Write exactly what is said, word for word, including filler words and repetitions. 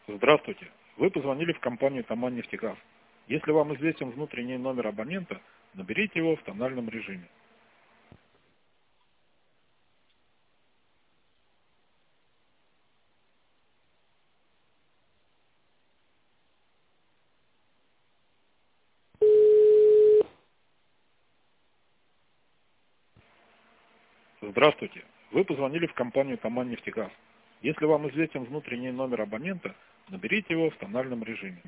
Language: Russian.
Здравствуйте. Вы позвонили в компанию «Тамань-Нефтегаз». Если вам известен внутренний номер абонента, наберите его в тональном режиме. Здравствуйте. Вы позвонили в компанию «Тамань-Нефтегаз». Если вам известен внутренний номер абонента, наберите его в тональном режиме.